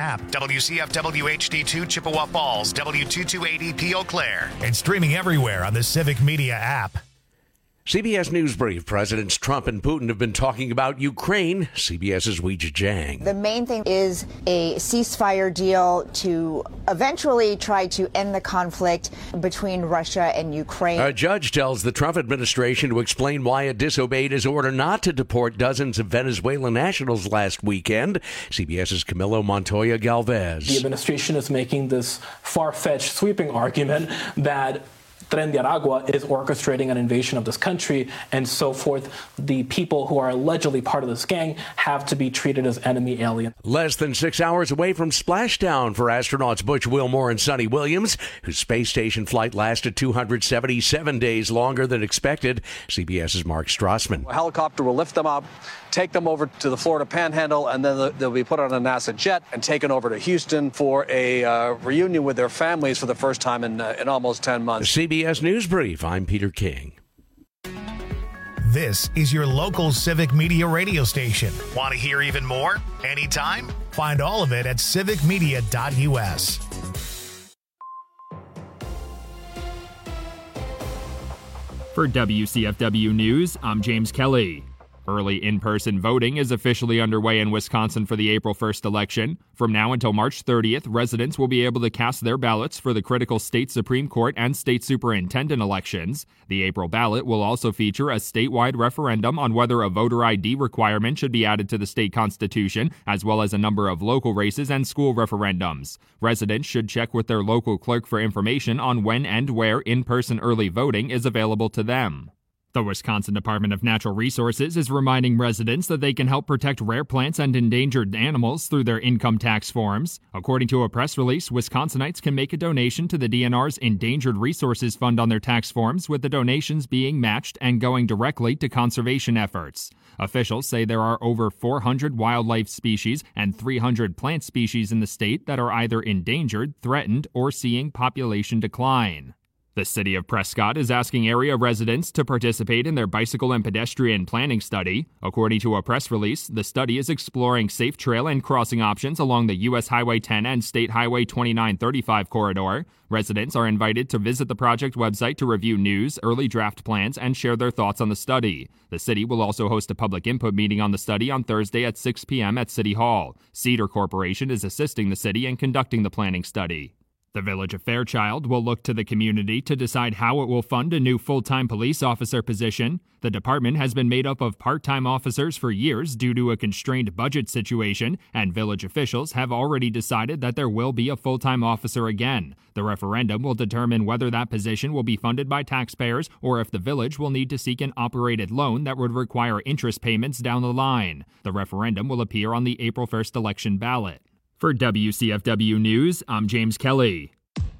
app, WCFW HD2 Chippewa Falls, W228EP Eau Claire, and streaming everywhere on the Civic Media app. CBS News Brief. Presidents Trump and Putin have been talking about Ukraine. CBS's Weijia Jiang. The main thing is a ceasefire deal to eventually try to end the conflict between Russia and Ukraine. A judge tells the Trump administration to explain why it disobeyed his order not to deport dozens of Venezuelan nationals last weekend. CBS's Camilo Montoya Galvez. The administration is making this far-fetched, sweeping argument that Tren de Aragua is orchestrating an invasion of this country and so forth. The people who are allegedly part of this gang have to be treated as enemy aliens. Less than 6 hours away from splashdown for astronauts Butch Wilmore and Sonny Williams, whose space station flight lasted 277 days longer than expected. CBS's Mark Strassman. A helicopter will lift them up, take them over to the Florida Panhandle, and then they'll be put on a NASA jet and taken over to Houston for a reunion with their families for the first time in almost 10 months. CBS News Brief. I'm Peter King. This is your local Civic Media radio station. Want to hear even more? Anytime? Find all of it at civicmedia.us. For WCFW News, I'm James Kelly. Early in-person voting is officially underway in Wisconsin for the April 1st election. From now until March 30th, residents will be able to cast their ballots for the critical state Supreme Court and state superintendent elections. The April ballot will also feature a statewide referendum on whether a voter ID requirement should be added to the state constitution, as well as a number of local races and school referendums. Residents should check with their local clerk for information on when and where in-person early voting is available to them. The Wisconsin Department of Natural Resources is reminding residents that they can help protect rare plants and endangered animals through their income tax forms. According to a press release, Wisconsinites can make a donation to the DNR's Endangered Resources Fund on their tax forms, with the donations being matched and going directly to conservation efforts. Officials say there are over 400 wildlife species and 300 plant species in the state that are either endangered, threatened, or seeing population decline. The city of Prescott is asking area residents to participate in their bicycle and pedestrian planning study. According to a press release, the study is exploring safe trail and crossing options along the U.S. Highway 10 and State Highway 2935 corridor. Residents are invited to visit the project website to review news, early draft plans, and share their thoughts on the study. The city will also host a public input meeting on the study on Thursday at 6 p.m. at City Hall. Cedar Corporation is assisting the city in conducting the planning study. The Village of Fairchild will look to the community to decide how it will fund a new full-time police officer position. The department has been made up of part-time officers for years due to a constrained budget situation, and village officials have already decided that there will be a full-time officer again. The referendum will determine whether that position will be funded by taxpayers or if the village will need to seek an operated loan that would require interest payments down the line. The referendum will appear on the April 1st election ballot. For WCFW News, I'm James Kelly.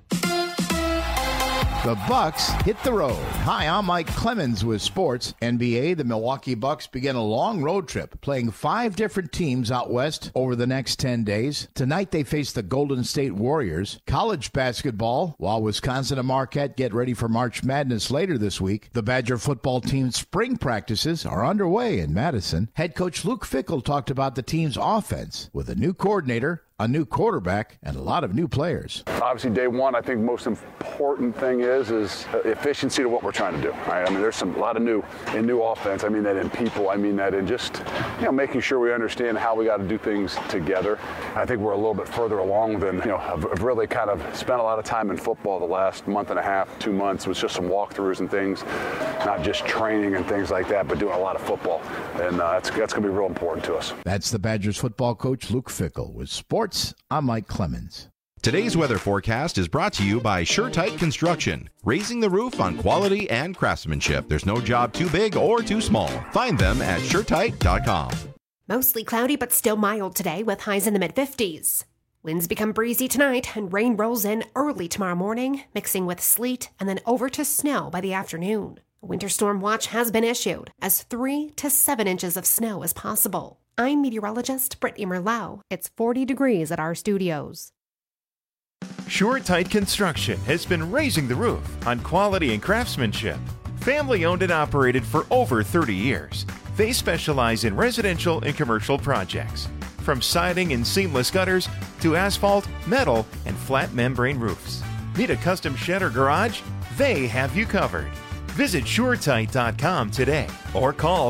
The Bucks hit the road. Hi, I'm Mike Clemens with sports. NBA, the Milwaukee Bucks begin a long road trip, playing 5 different teams out west over the next 10 days. Tonight, they face the Golden State Warriors. College basketball, while Wisconsin and Marquette get ready for March Madness later this week, the Badger football team's spring practices are underway in Madison. Head coach Luke Fickell talked about the team's offense with a new coordinator, a new quarterback, and a lot of new players. Obviously, day one, I think most important thing is efficiency to what we're trying to do. Right? I mean, there's a lot of new offense. I mean that in people. I mean that in just making sure we understand how we got to do things together. I think we're a little bit further along than I've really kind of spent a lot of time in football the last month and a half, 2 months. It was just some walkthroughs and things, not just training and things like that, but doing a lot of football, and that's going to be real important to us. That's the Badgers football coach Luke Fickell with sports. I'm Mike Clemens. Today's weather forecast is brought to you by SureTight Construction, raising the roof on quality and craftsmanship. There's no job too big or too small. Find them at SureTight.com. Mostly cloudy but still mild today with highs in the mid-50s. Winds become breezy tonight and rain rolls in early tomorrow morning, mixing with sleet and then over to snow by the afternoon. A winter storm watch has been issued as 3 to 7 inches of snow is possible. I'm meteorologist Brittany Merlau. It's 40 degrees at our studios. SureTight Construction has been raising the roof on quality and craftsmanship. Family owned and operated for over 30 years. They specialize in residential and commercial projects. From siding and seamless gutters to asphalt, metal, and flat membrane roofs. Need a custom shed or garage? They have you covered. Visit SureTight.com today or call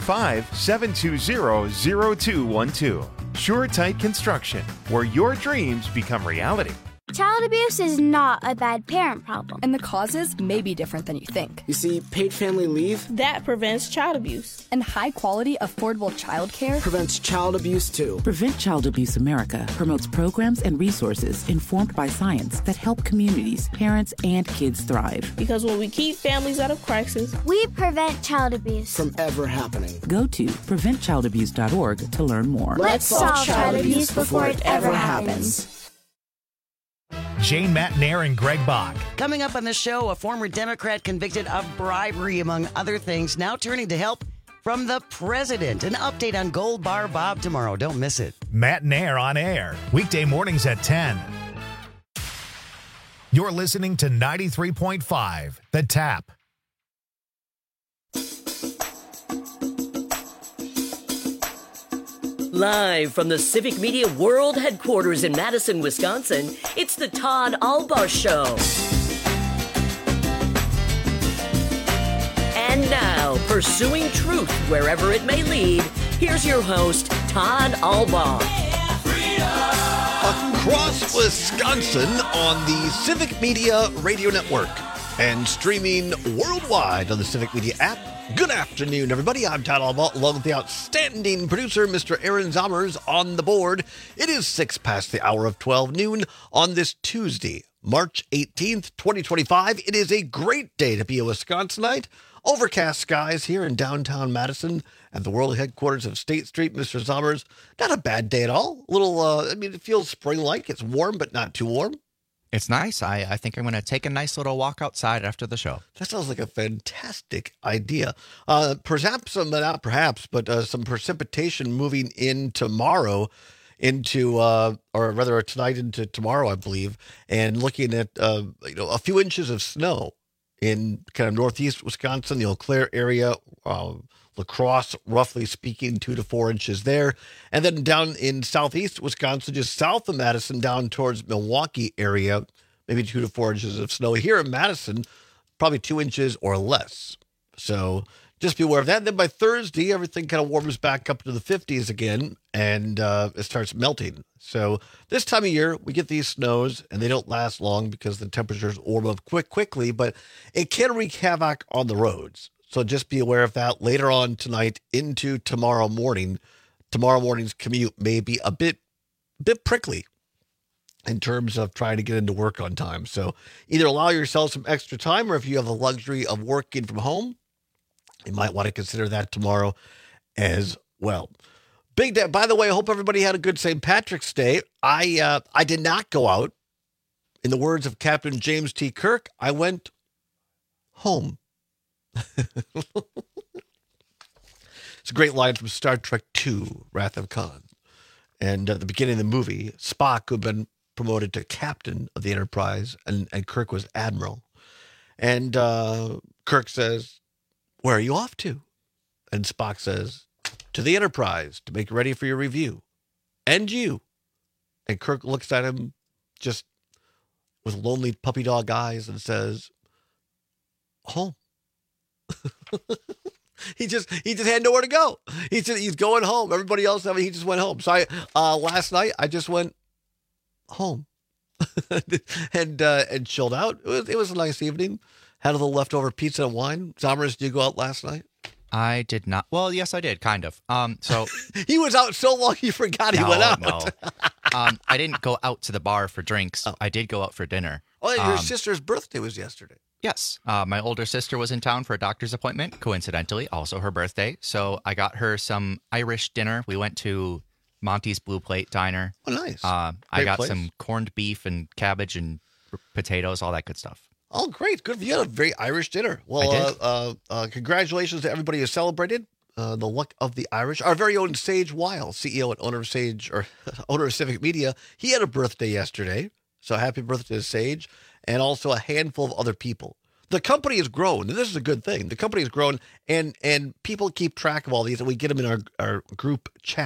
715-720-0212. SureTight Construction, where your dreams become reality. Child abuse is not a bad parent problem. And the causes may be different than you think. You see, paid family leave that prevents child abuse. And high-quality, affordable child care prevents child abuse, too. Prevent Child Abuse America promotes programs and resources informed by science that help communities, parents, and kids thrive. Because when we keep families out of crisis, we prevent child abuse from ever happening. Go to preventchildabuse.org to learn more. Let's solve child abuse before it ever happens. Jane Matnair and Greg Bach. Coming up on the show, a former Democrat convicted of bribery, among other things, now turning to help from the president. An update on Gold Bar Bob tomorrow. Don't miss it. Matnair on air, weekday mornings at 10. You're listening to 93.5, The Tap. Live from the Civic Media World Headquarters in Madison, Wisconsin, it's the Todd Albaugh Show. And now, pursuing truth wherever it may lead, here's your host, Todd Albaugh. Across Wisconsin on the Civic Media Radio Network and streaming worldwide on the Civic Media app. Good afternoon, everybody. I'm Todd Albaugh, along with the outstanding producer, Mr. Aaron Zommers, on the board. It is 6 past the hour of 12 noon on this Tuesday, March 18th, 2025. It is a great day to be a Wisconsinite. Overcast skies here in downtown Madison at the world headquarters of State Street, Mr. Zommers. Not a bad day at all. A little, it feels spring-like. It's warm, but not too warm. It's nice. I think I'm going to take a nice little walk outside after the show. That sounds like a fantastic idea. Perhaps, not perhaps, but some precipitation moving in tomorrow into, or rather tonight into tomorrow, I believe, and looking at, a few inches of snow in kind of northeast Wisconsin, the Eau Claire area, La Crosse, roughly speaking, 2 to 4 inches there. And then down in southeast Wisconsin, just south of Madison, down towards Milwaukee area, maybe 2 to 4 inches of snow. Here in Madison, probably 2 inches or less. So just be aware of that. And then by Thursday, everything kind of warms back up to the 50s again, and it starts melting. So this time of year, we get these snows, and they don't last long because the temperatures warm up quickly, but it can wreak havoc on the roads. So just be aware of that later on tonight into tomorrow morning. Tomorrow morning's commute may be a bit prickly in terms of trying to get into work on time. So either allow yourself some extra time, or if you have the luxury of working from home, you might want to consider that tomorrow as well. Big day. By the way, I hope everybody had a good St. Patrick's Day. I did not go out. In the words of Captain James T. Kirk, I went home. It's a great line from Star Trek II, Wrath of Khan. And at the beginning of the movie, Spock, who'd been promoted to captain of the Enterprise, and Kirk was admiral. And Kirk says, "Where are you off to?" And Spock says, "To the Enterprise, to make ready for your review. And you." And Kirk looks at him just with lonely puppy dog eyes and says, "Home." He just had nowhere to go. He's going home. Everybody else, he just went home. So last night I just went home and chilled out. It was a nice evening. Had a little leftover pizza and wine. Zommers, did you go out last night? I did not. Well, yes, I did, kind of. So he was out so long he forgot he went out. No. I didn't go out to the bar for drinks. I did go out for dinner. Oh, your sister's birthday was yesterday. Yes. My older sister was in town for a doctor's appointment, coincidentally, also her birthday. So I got her some Irish dinner. We went to Monty's Blue Plate Diner. Oh, nice. I got some corned beef and cabbage and potatoes, all that good stuff. Oh, great. Good. You had a very Irish dinner. Well, congratulations to everybody who celebrated the luck of the Irish. Our very own Sage Weil, CEO and owner of owner of Civic Media, he had a birthday yesterday. So happy birthday to Sage, and also a handful of other people. The company has grown, and this is a good thing. The company has grown, and people keep track of all these, and we get them in our group chat.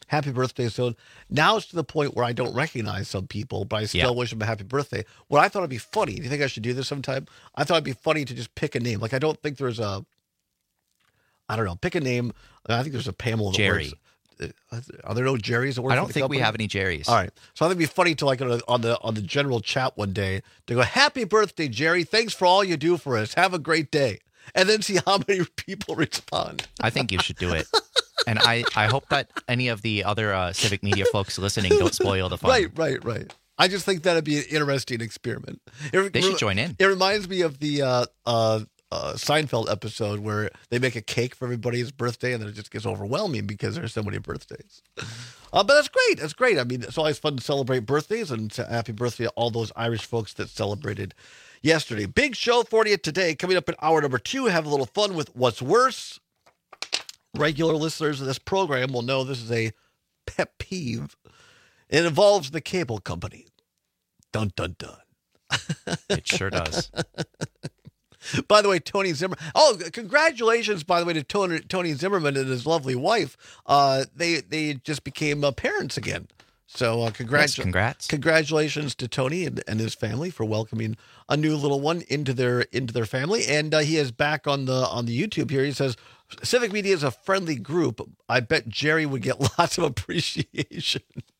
happy birthday soon. Now it's to the point where I don't recognize some people, but I still wish them a happy birthday. What I thought would be funny, do you think I should do this sometime? I thought it'd be funny to just pick a name. Like, I don't think there's pick a name. I think there's a Pamela. Jerry. Are there no Jerrys that work I for don't the think company? we have any Jerrys. All right. So I think it'd be funny to like on the general chat one day to go, happy birthday, Jerry. Thanks for all you do for us. Have a great day. And then see how many people respond. I think you should do it. And I hope that any of the other civic media folks listening don't spoil the fun. Right. I just think that'd be an interesting experiment. They should join in. It reminds me of the Seinfeld episode where they make a cake for everybody's birthday and then it just gets overwhelming because there's so many birthdays. But that's great. That's great. I mean, it's always fun to celebrate birthdays, and happy birthday to all those Irish folks that celebrated yesterday. Big show for you today. Coming up in hour number 2, have a little fun with What's Worse. Regular listeners of this program will know this is a pet peeve. It involves the cable company. Dun, dun, dun. It sure does. By the way, Tony Zimmerman. Oh, congratulations, by the way, to Tony Zimmerman and his lovely wife. They just became parents again. So congrats. Congratulations to Tony and his family for welcoming a new little one into their family. And he is back on the YouTube here. He says, Civic Media is a friendly group. I bet Jerry would get lots of appreciation.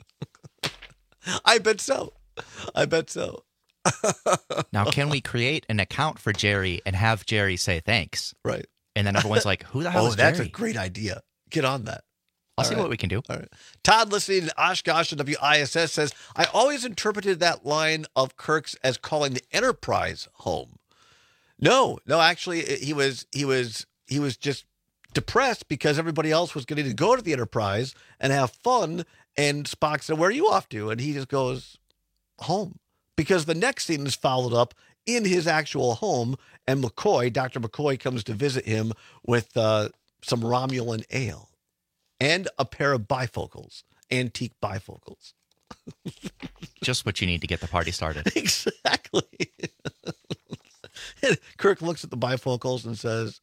I bet so. Now, can we create an account for Jerry and have Jerry say thanks? Right. And then everyone's like, who the hell is Jerry? That's a great idea. Get on that. I'll see what we can do. All right. Todd, listening to Oshkosh and WISS, says, I always interpreted that line of Kirk's as calling the Enterprise home. No, actually, he was just depressed because everybody else was getting to go to the Enterprise and have fun. And Spock said, where are you off to? And he just goes, home. Because the next scene is followed up in his actual home, and Dr. McCoy comes to visit him with some Romulan ale and a pair of bifocals, antique bifocals. Just what you need to get the party started. Exactly. And Kirk looks at the bifocals and says,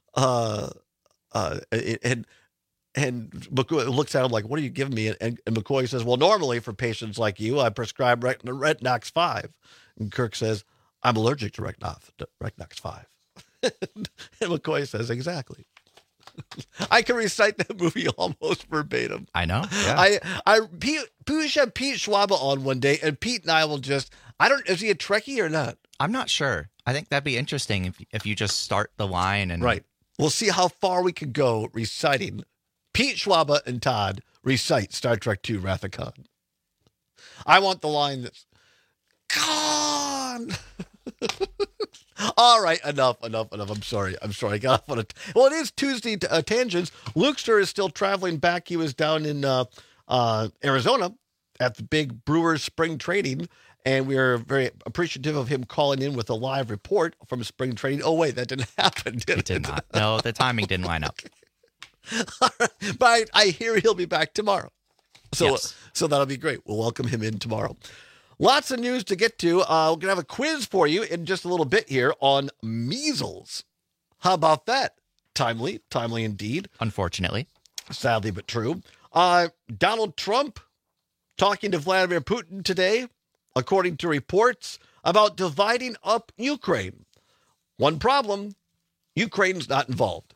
and McCoy looks at him like, what are you giving me? And McCoy says, well, normally for patients like you, I prescribe Retinox 5. And Kirk says, I'm allergic to Retinox 5. And McCoy says, exactly. I can recite that movie almost verbatim. I know. Yeah. We should have Pete Schwab on one day, and Pete and I will just, is he a Trekkie or not? I'm not sure. I think that'd be interesting if you just start the line and... Right. We'll see how far we can go reciting. Pete Schwab and Todd recite Star Trek II Wrath of Khan. I want the line that's, Khan! All right, enough. I'm sorry. I got off on it. Well, it is Tuesday Tangents. Lukester is still traveling back. He was down in Arizona at the big Brewers spring training, and we are very appreciative of him calling in with a live report from spring training. Oh, wait, that didn't happen, did it? It did not. No, the timing didn't line up. All right. But I hear he'll be back tomorrow. So that'll be great. We'll welcome him in tomorrow. Lots of news to get to. We're going to have a quiz for you in just a little bit here on measles. How about that? Timely indeed. Unfortunately. Sadly, but true. Donald Trump talking to Vladimir Putin today, according to reports, about dividing up Ukraine. One problem, Ukraine's not involved.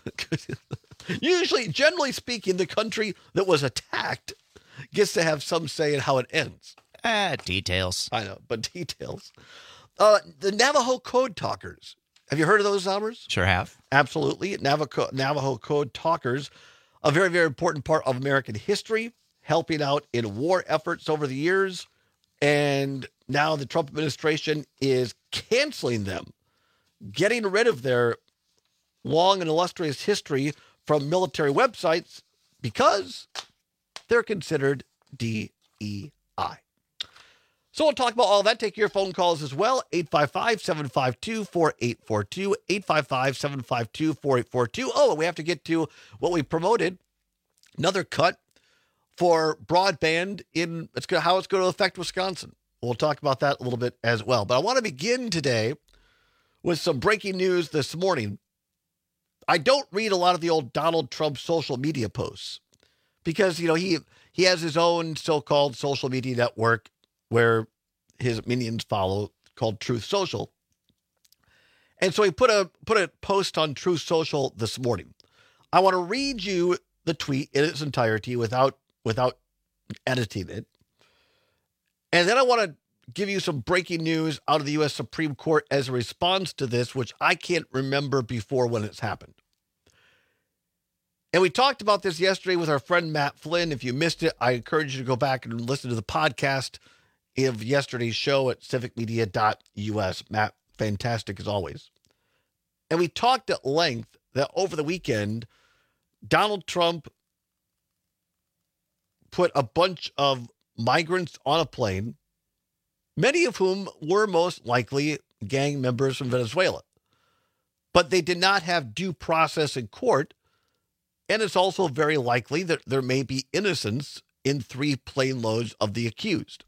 Generally speaking, the country that was attacked gets to have some say in how it ends. Details. I know, but details. The Navajo Code Talkers. Have you heard of those, Zombers? Sure have. Absolutely. Navajo Code Talkers, a very, very important part of American history, helping out in war efforts over the years. And now the Trump administration is canceling them, getting rid of their long and illustrious history from military websites because they're considered DEI. So we'll talk about all that. Take your phone calls as well. 855-752-4842. 855-752-4842. Oh, and we have to get to what we promoted. Another cut for broadband how it's going to affect Wisconsin. We'll talk about that a little bit as well. But I want to begin today with some breaking news this morning. I don't read a lot of the old Donald Trump social media posts, because, he has his own so-called social media network where his minions follow called Truth Social. And so he put a post on Truth Social this morning. I want to read you the tweet in its entirety without editing it. And then I want to give you some breaking news out of the U.S. Supreme Court as a response to this, which I can't remember before when it's happened. And we talked about this yesterday with our friend Matt Flynn. If you missed it, I encourage you to go back and listen to the podcast of yesterday's show at civicmedia.us. Matt, fantastic as always. And we talked at length that over the weekend, Donald Trump put a bunch of migrants on a plane, many of whom were most likely gang members from Venezuela. But they did not have due process in court. And it's also very likely that there may be innocence in 3 plane loads of the accused.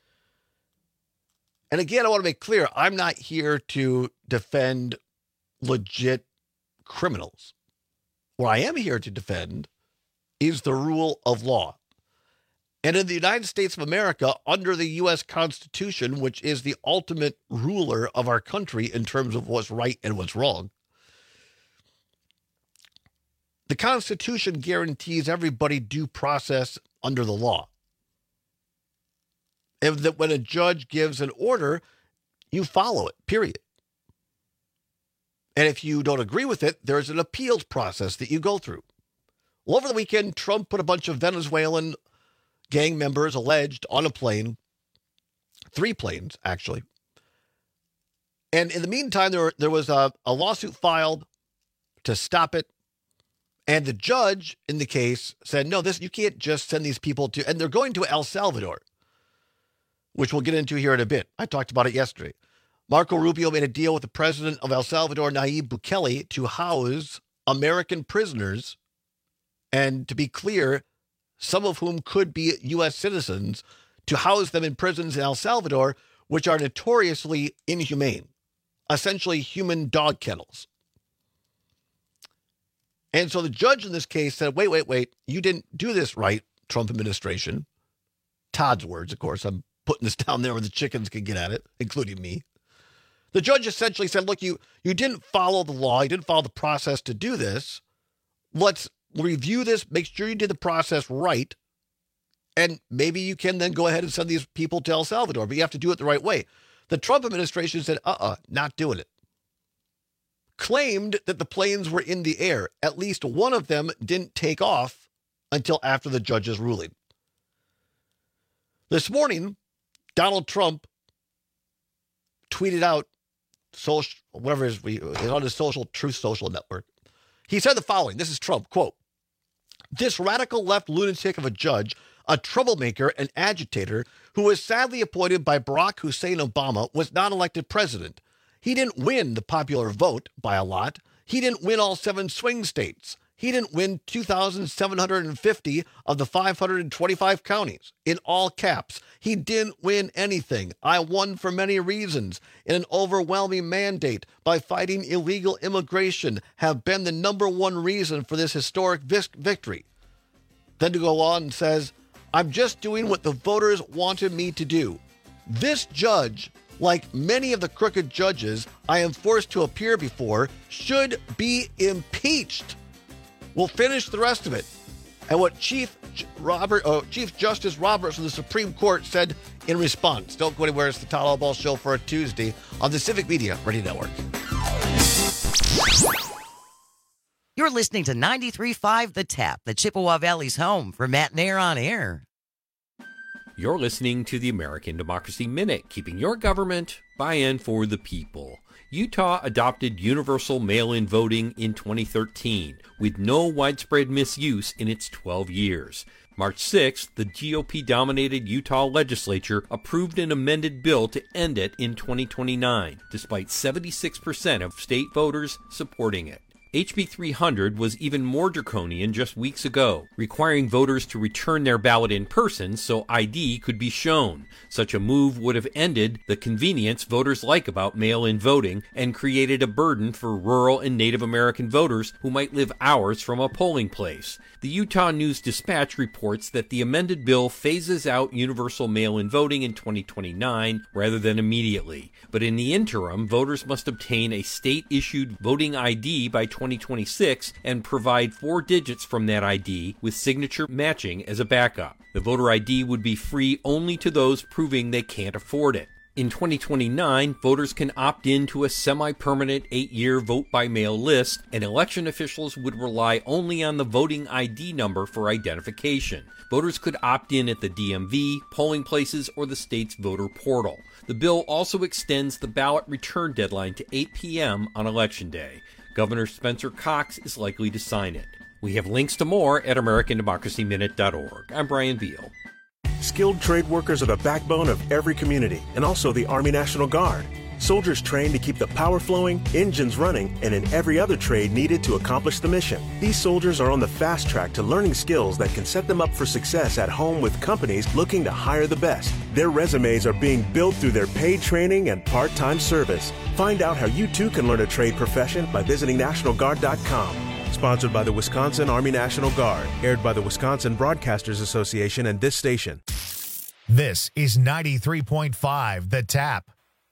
And again, I want to make clear, I'm not here to defend legit criminals. What I am here to defend is the rule of law. And in the United States of America, under the U.S. Constitution, which is the ultimate ruler of our country in terms of what's right and what's wrong, the Constitution guarantees everybody due process under the law. And that when a judge gives an order, you follow it, period. And if you don't agree with it, there's an appeals process that you go through. Well, over the weekend, Trump put a bunch of Venezuelan gang members alleged on a plane, 3 planes, actually. And in the meantime, there was a lawsuit filed to stop it. And the judge in the case said, no, you can't just send these people to, and they're going to El Salvador, which we'll get into here in a bit. I talked about it yesterday. Marco Rubio made a deal with the president of El Salvador, Nayib Bukele, to house American prisoners. And to be clear, some of whom could be U.S. citizens, to house them in prisons in El Salvador, which are notoriously inhumane, essentially human dog kennels. And so the judge in this case said, wait, you didn't do this right, Trump administration. Todd's words, of course. I'm putting this down there where the chickens can get at it, including me. The judge essentially said, look, you didn't follow the law. You didn't follow the process to do this. Let's review this, make sure you did the process right, and maybe you can then go ahead and send these people to El Salvador, but you have to do it the right way. The Trump administration said, not doing it. Claimed that the planes were in the air. At least one of them didn't take off until after the judge's ruling. This morning, Donald Trump tweeted out, on his social Truth Social network. He said the following. This is Trump, quote, "This radical left lunatic of a judge, a troublemaker and agitator who was sadly appointed by Barack Hussein Obama, was not elected president. He didn't win the popular vote by a lot. He didn't win all 7 swing states. He didn't win 2,750 of the 525 counties. In all caps, he didn't win anything. I won for many reasons. In an overwhelming mandate by fighting illegal immigration have been the number one reason for this historic victory." Then to go on and says, "I'm just doing what the voters wanted me to do. This judge, like many of the crooked judges I am forced to appear before, should be impeached." We'll finish the rest of it. And what Chief Justice Roberts of the Supreme Court said in response. Don't go anywhere. It's the Todd Albaugh Show for a Tuesday on the Civic Media Radio Network. You're listening to 93.5 The Tap, the Chippewa Valley's home for Matt Nair on Air. You're listening to the American Democracy Minute, keeping your government by and for the people. Utah adopted universal mail-in voting in 2013, with no widespread misuse in its 12 years. March 6th, the GOP-dominated Utah legislature approved an amended bill to end it in 2029, despite 76% of state voters supporting it. HB 300 was even more draconian just weeks ago, requiring voters to return their ballot in person so ID could be shown. Such a move would have ended the convenience voters like about mail-in voting and created a burden for rural and Native American voters who might live hours from a polling place. The Utah News-Dispatch reports that the amended bill phases out universal mail-in voting in 2029 rather than immediately. But in the interim, voters must obtain a state-issued voting ID by 2026 and provide 4 digits from that ID with signature matching as a backup. The voter ID would be free only to those proving they can't afford it. In 2029, voters can opt in to a semi-permanent 8-year vote-by-mail list, and election officials would rely only on the voting ID number for identification. Voters could opt in at the DMV, polling places, or the state's voter portal. The bill also extends the ballot return deadline to 8 p.m. on Election Day. Governor Spencer Cox is likely to sign it. We have links to more at AmericanDemocracyMinute.org. I'm Brian Veal. Skilled trade workers are the backbone of every community, and also the Army National Guard. Soldiers trained to keep the power flowing, engines running, and in every other trade needed to accomplish the mission. These soldiers are on the fast track to learning skills that can set them up for success at home with companies looking to hire the best. Their resumes are being built through their paid training and part-time service. Find out how you too can learn a trade profession by visiting NationalGuard.com. Sponsored by the Wisconsin Army National Guard. Aired by the Wisconsin Broadcasters Association and this station. This is 93.5 The Tap.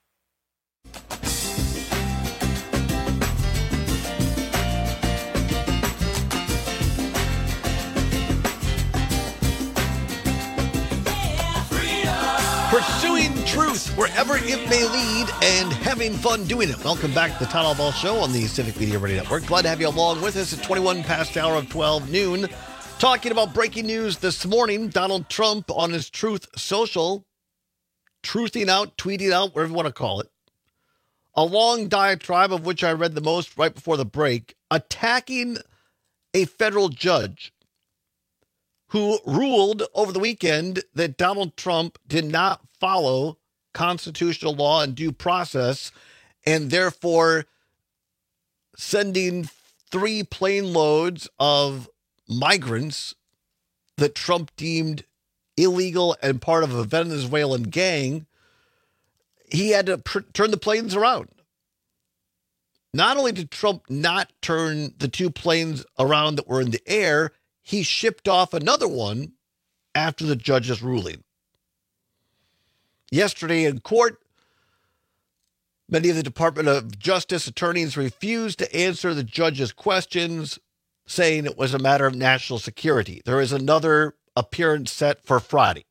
Pursuing truth wherever it may lead and having fun doing it. Welcome back to the Todd Ball Show on the Civic Media Radio Network. Glad to have you along with us at 21 past the hour of 12 noon. Talking about breaking news this morning, Donald Trump on his Truth Social, truthing out, tweeting out, whatever you want to call it. A long diatribe of which I read the most right before the break, attacking a federal judge who ruled over the weekend that Donald Trump did not follow constitutional law and due process, and therefore sending 3 plane loads of migrants that Trump deemed illegal and part of a Venezuelan gang. He had to turn the planes around. Not only did Trump not turn the 2 planes around that were in the air, he shipped off another one after the judge's ruling. Yesterday in court, many of the Department of Justice attorneys refused to answer the judge's questions, saying it was a matter of national security. There is another appearance set for Friday.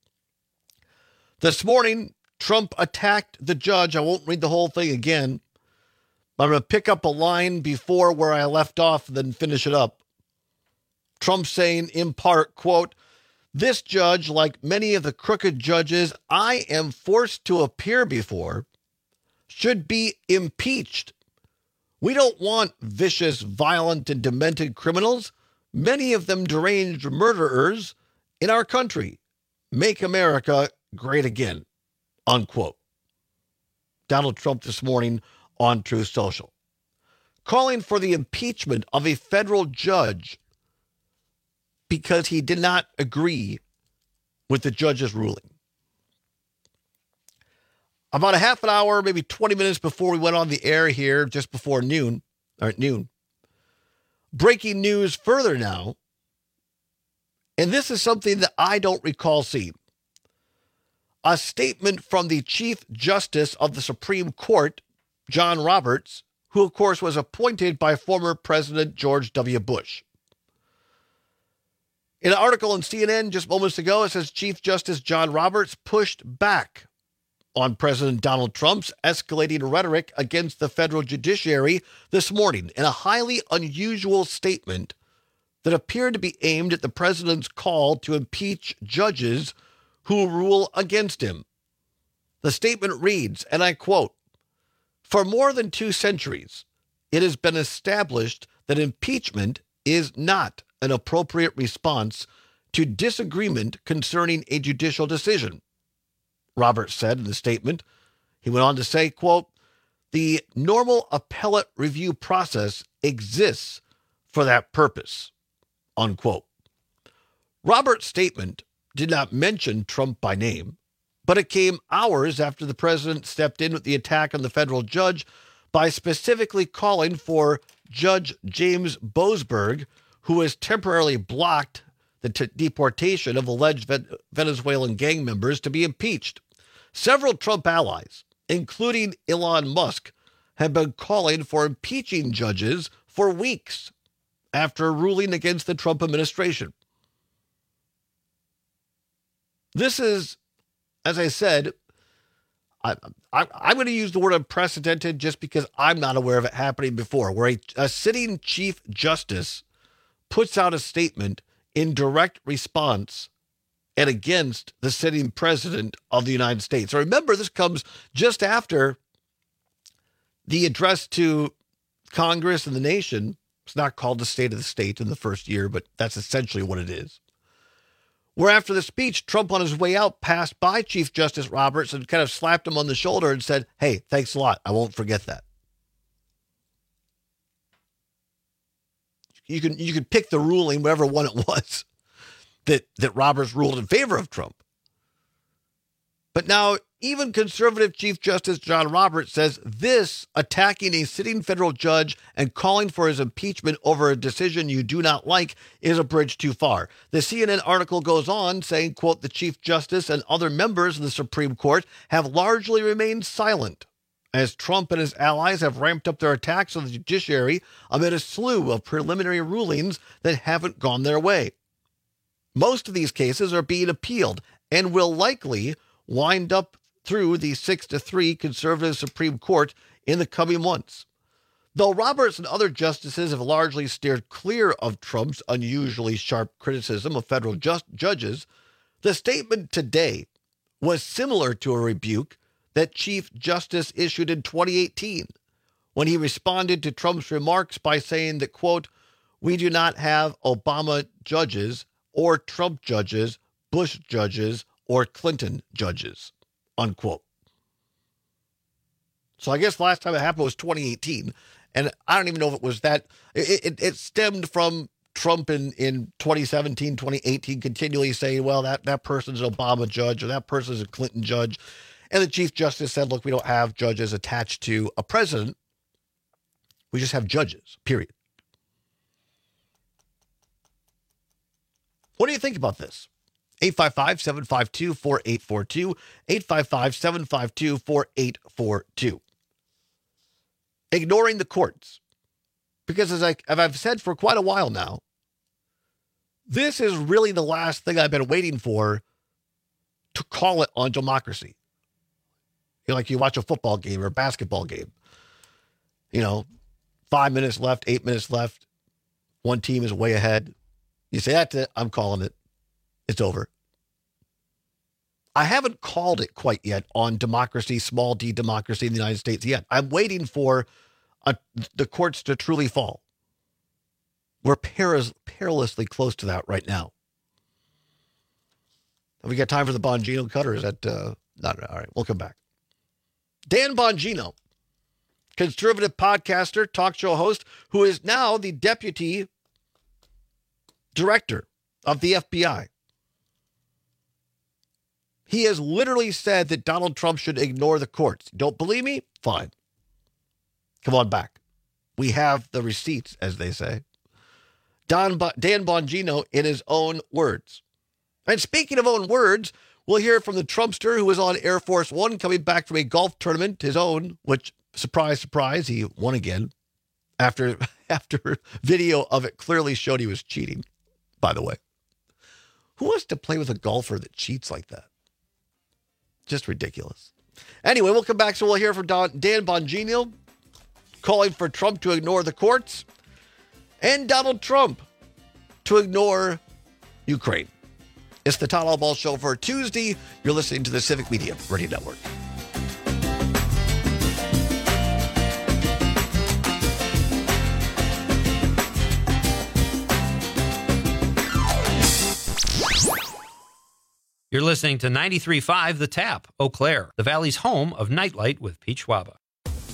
This morning, Trump attacked the judge. I won't read the whole thing again, but I'm going to pick up a line before where I left off and then finish it up. Trump saying, in part, quote, "This judge, like many of the crooked judges I am forced to appear before, should be impeached. We don't want vicious, violent, and demented criminals, many of them deranged murderers, in our country. Make America great again," unquote. Donald Trump this morning on Truth Social, calling for the impeachment of a federal judge because he did not agree with the judge's ruling. About a half an hour, maybe 20 minutes before we went on the air here, just before noon, or at noon, breaking news further now, and this is something that I don't recall seeing. A statement from the Chief Justice of the Supreme Court, John Roberts, who of course was appointed by former President George W. Bush. In an article on CNN just moments ago, it says Chief Justice John Roberts pushed back on President Donald Trump's escalating rhetoric against the federal judiciary this morning in a highly unusual statement that appeared to be aimed at the president's call to impeach judges who rule against him. The statement reads, and I quote, "For more than 2 centuries, it has been established that impeachment is not an appropriate response to disagreement concerning a judicial decision," Roberts said in the statement. He went on to say, quote, The normal appellate review process exists for that purpose, unquote. Roberts' statement did not mention Trump by name, but it came hours after the president stepped in with the attack on the federal judge by specifically calling for Judge James Boasberg, who has temporarily blocked the deportation of alleged Venezuelan gang members, to be impeached. Several Trump allies, including Elon Musk, have been calling for impeaching judges for weeks after a ruling against the Trump administration. This is, as I said, I'm going to use the word unprecedented just because I'm not aware of it happening before, where a sitting Chief Justice puts out a statement in direct response and against the sitting president of the United States. So remember, this comes just after the address to Congress and the nation. It's not called the State of the State in the first year, but that's essentially what it is. Where after the speech, Trump on his way out passed by Chief Justice Roberts and kind of slapped him on the shoulder and said, "Hey, thanks a lot. I won't forget that." You can pick the ruling, whatever one it was, that Roberts ruled in favor of Trump. But now even conservative Chief Justice John Roberts says this attacking a sitting federal judge and calling for his impeachment over a decision you do not like is a bridge too far. The CNN article goes on saying, quote, "The Chief Justice and other members of the Supreme Court have largely remained silent as Trump and his allies have ramped up their attacks on the judiciary amid a slew of preliminary rulings that haven't gone their way. Most of these cases are being appealed and will likely wind up through the 6-3 conservative Supreme Court in the coming months. Though Roberts and other justices have largely steered clear of Trump's unusually sharp criticism of federal judges, the statement today was similar to a rebuke that Chief Justice issued in 2018 when he responded to Trump's remarks by saying that, quote, "We do not have Obama judges or Trump judges, Bush judges, or Clinton judges," unquote. So I guess last time it happened was 2018. And I don't even know if it was that. It stemmed from Trump in 2017, 2018, continually saying, well, that person's an Obama judge or that person's a Clinton judge. And the Chief Justice said, look, we don't have judges attached to a president. We just have judges, period. What do you think about this? 855-752-4842, 855-752-4842. Ignoring the courts. Because as I've said for quite a while now, this is really the last thing I've been waiting for to call it on democracy. You know, like you watch a football game or a basketball game. 5 minutes left, 8 minutes left. One team is way ahead. You say, that's it, I'm calling it. It's over. I haven't called it quite yet on democracy, small d democracy in the United States yet. I'm waiting for the courts to truly fall. We're perilously close to that right now. Have we got time for the Bongino cut, or is that not? All right, we'll come back. Dan Bongino, conservative podcaster, talk show host, who is now the deputy director of the FBI. He has literally said that Donald Trump should ignore the courts. Don't believe me? Fine. Come on back. We have the receipts, as they say. Dan Bongino in his own words. And speaking of own words, we'll hear from the Trumpster who was on Air Force One coming back from a golf tournament, his own, which, surprise, surprise, he won again after video of it clearly showed he was cheating, by the way. Who wants to play with a golfer that cheats like that? Just ridiculous. Anyway, we'll come back, so we'll hear from Dan Bongino calling for Trump to ignore the courts and Donald Trump to ignore Ukraine. It's the Todd Albaugh Show for Tuesday. You're listening to the Civic Media Radio Network. You're listening to 93.5 The Tap, Eau Claire, the Valley's home of Nightlight with Pete Schwaba.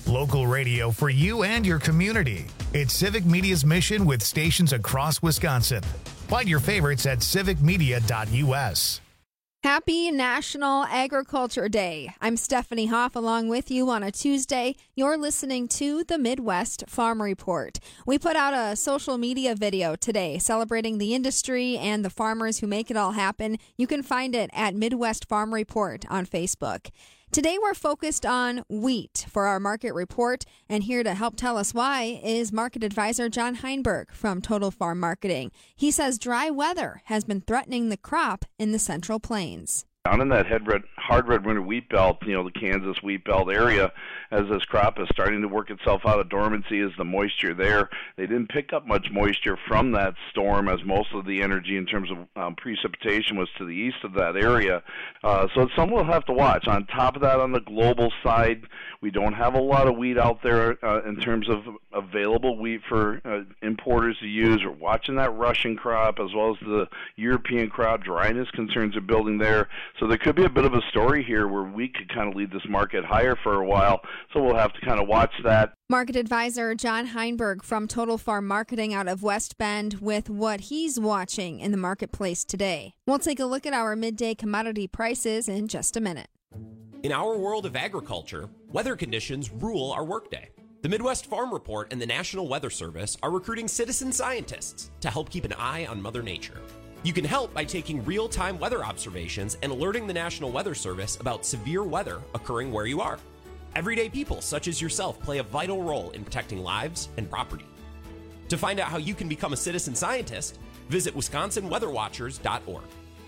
Local radio for you and your community. It's Civic Media's mission with stations across Wisconsin. Find your favorites at civicmedia.us. Happy National Agriculture Day. I'm Stephanie Hoff along with you on a Tuesday. You're listening to the Midwest Farm Report. We put out a social media video today celebrating the industry and the farmers who make it all happen. You can find it at Midwest Farm Report on Facebook. Today we're focused on wheat for our market report, and here to help tell us why is market advisor John Heinberg from Total Farm Marketing. He says dry weather has been threatening the crop in the Central Plains. Down in that hard red winter wheat belt, the Kansas wheat belt area, as this crop is starting to work itself out of dormancy, is the moisture there. They didn't pick up much moisture from that storm, as most of the energy in terms of precipitation was to the east of that area. So it's something we'll have to watch. On top of that, on the global side, we don't have a lot of wheat out there in terms of available wheat for importers to use. We're watching that Russian crop as well as the European crop. Dryness concerns are building there. So there could be a bit of a story here where wheat could kind of lead this market higher for a while. So we'll have to kind of watch that. Market advisor John Heinberg from Total Farm Marketing out of West Bend with what he's watching in the marketplace today. We'll take a look at our midday commodity prices in just a minute. In our world of agriculture, weather conditions rule our workday. The Midwest Farm Report and the National Weather Service are recruiting citizen scientists to help keep an eye on Mother Nature. You can help by taking real-time weather observations and alerting the National Weather Service about severe weather occurring where you are. Everyday people such as yourself play a vital role in protecting lives and property. To find out how you can become a citizen scientist, visit WisconsinWeatherWatchers.org.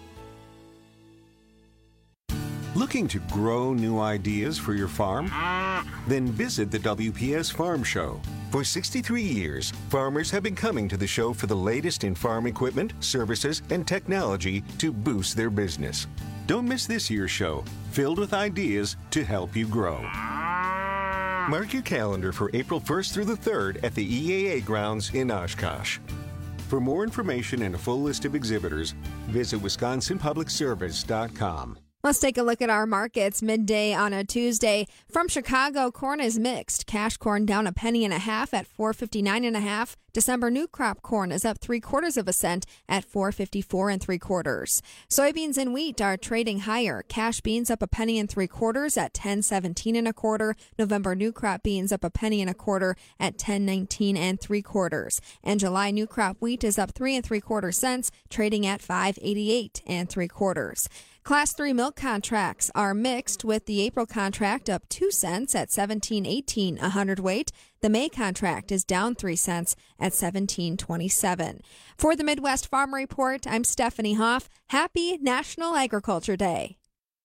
Looking to grow new ideas for your farm? Then visit the WPS Farm Show. For 63 years, farmers have been coming to the show for the latest in farm equipment, services, and technology to boost their business. Don't miss this year's show, filled with ideas to help you grow. Mark your calendar for April 1st through the 3rd at the EAA grounds in Oshkosh. For more information and a full list of exhibitors, visit WisconsinPublicService.com. Let's take a look at our markets midday on a Tuesday. From Chicago, corn is mixed. Cash corn down 1.5 pennies at $4.59.5. December new crop corn is up 0.75 cents at $4.54 3/4. Soybeans and wheat are trading higher. Cash beans up 1.75 pennies at $10.17 1/4. November new crop beans up 1.25 pennies at $10.19 3/4. And July new crop wheat is up 3.75 cents, trading at $5.88 3/4. Class 3 milk contracts are mixed, with the April contract up 2 cents at $17.18 a hundredweight. The May contract is down 3 cents at $17.27. For the Midwest Farm Report, I'm Stephanie Hoff. Happy National Agriculture Day.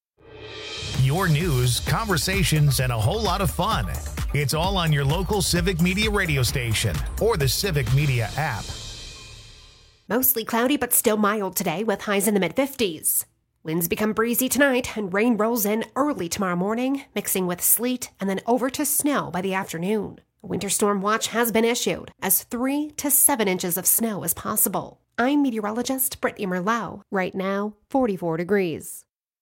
Your news, conversations, and a whole lot of fun. It's all on your local Civic Media radio station or the Civic Media app. Mostly cloudy but still mild today with highs in the mid-50s. Winds become breezy tonight and rain rolls in early tomorrow morning, mixing with sleet and then over to snow by the afternoon. A winter storm watch has been issued, as 3 to 7 inches of snow is possible. I'm meteorologist Brittany Merlau. Right now, 44 degrees.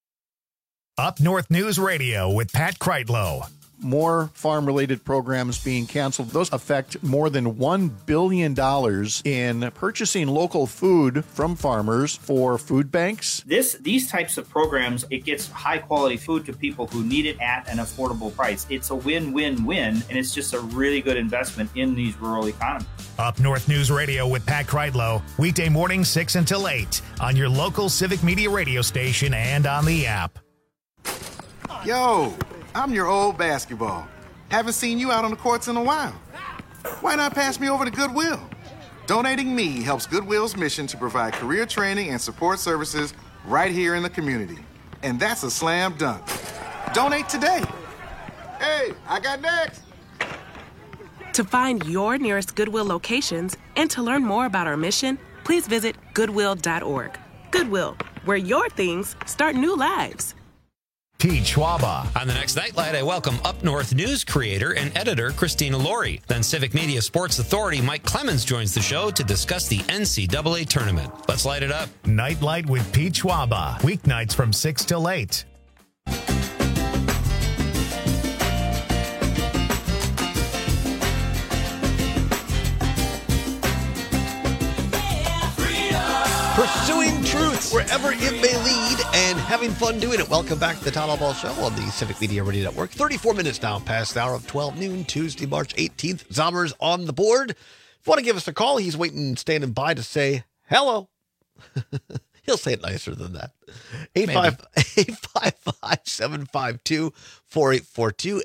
Up North News Radio with Pat Kreitlow. More farm-related programs being canceled. Those affect more than $1 billion in purchasing local food from farmers for food banks. These types of programs, it gets high-quality food to people who need it at an affordable price. It's a win-win-win, and it's just a really good investment in these rural economies. Up North News Radio with Pat Kreitlow, weekday morning 6 until 8 on your local Civic Media radio station and on the app. Yo, I'm your old basketball. Haven't seen you out on the courts in a while. Why not pass me over to Goodwill? Donating me helps Goodwill's mission to provide career training and support services right here in the community. And that's a slam dunk. Donate today. Hey, I got next. To find your nearest Goodwill locations and to learn more about our mission, please visit Goodwill.org. Goodwill, where your things start new lives. Pete Schwaba. On the next Nightlight, I welcome Up North News creator and editor Christina Laurie. Then Civic Media Sports Authority Mike Clemens joins the show to discuss the NCAA tournament. Let's light it up. Nightlight with Pete Schwaba. Weeknights from 6 till 8. truth wherever it may lead and having fun doing it. Welcome back to the Todd Albaugh Show on the Civic Media Radio Network. 34 minutes now past the hour of 12 noon, Tuesday, March 18th. Zomer's on the board. If you want to give us a call, he's waiting, standing by to say hello. He'll say it nicer than that. 855-752-4842,